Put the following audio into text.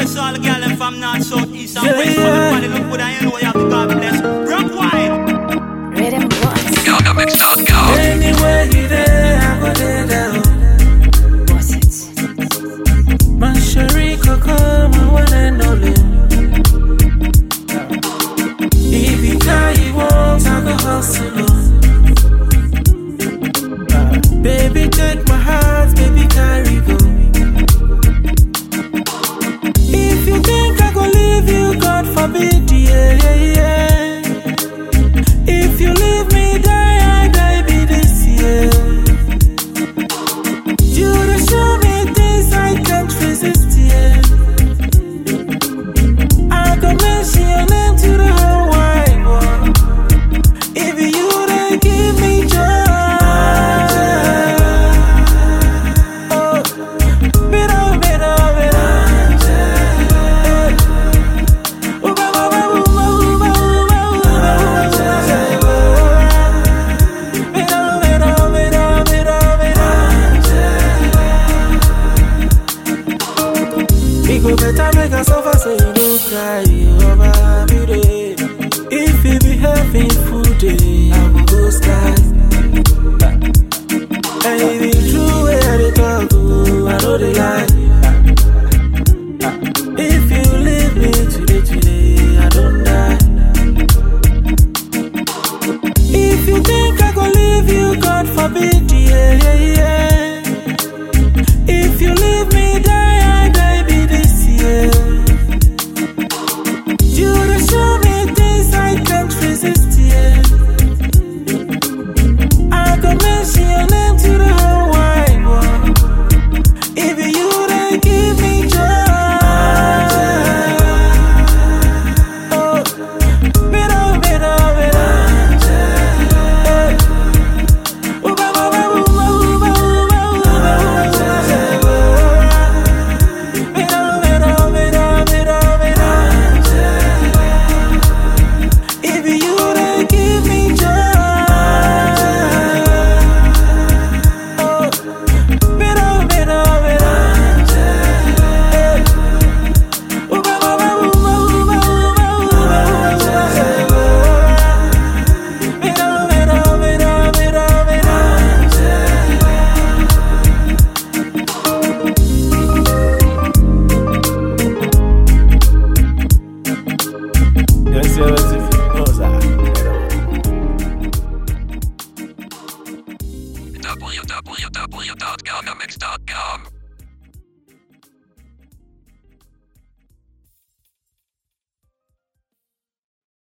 request all the girl them from north, south, east and west. Everybody look good and you know you have to God bless. Rock wide. Rhythm boss. YogaMix.com. Anywhere you there, I go there down. Boss it. My Sherry Coco, my one and only. If you carry walls, I go hustle. Baby, take my heart, baby, carry go. If you think I go leave you, God forbid, yeah, yeah, yeah. If you leave me, die, I die, be this year. You to show me things I can't resist, yeah. I go mention your name to the whole wide world. If you don't give me joy. Better make us suffer so you don't cry over me day. If you be having food day, I will go sky. And if it's true where they talk, oh, I know they lie. If you leave me today, I don't die. If you think I go leave you, God forbid, yeah, yeah, yeah. If you leave me, die, I die, be this year. You to show me things I can't resist, yeah. I go mention your name to the whole wide world. If you don't give me joy, oh, better. Better.